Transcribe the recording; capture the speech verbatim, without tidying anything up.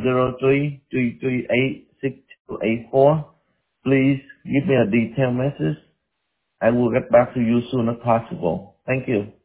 zero three, three three eight, six two eight four. Please give me a detailed message. I will get back to you soon as possible. Thank you.